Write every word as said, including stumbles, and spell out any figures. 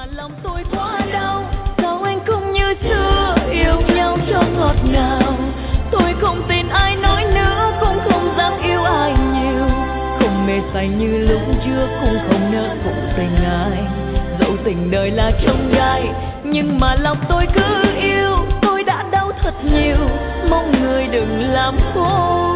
mà lòng tôi quá đau. Sao anh không như xưa yêu nhau cho ngọt ngào? Tôi không tin ai nói nữa, cũng không dám yêu ai nhiều. Không mê say như lúc trước, cũng không nỡ phụ tình ai. Dẫu tình đời là chông gai, nhưng mà lòng tôi cứ yêu. Tôi đã đau thật nhiều, mong người đừng làm khổ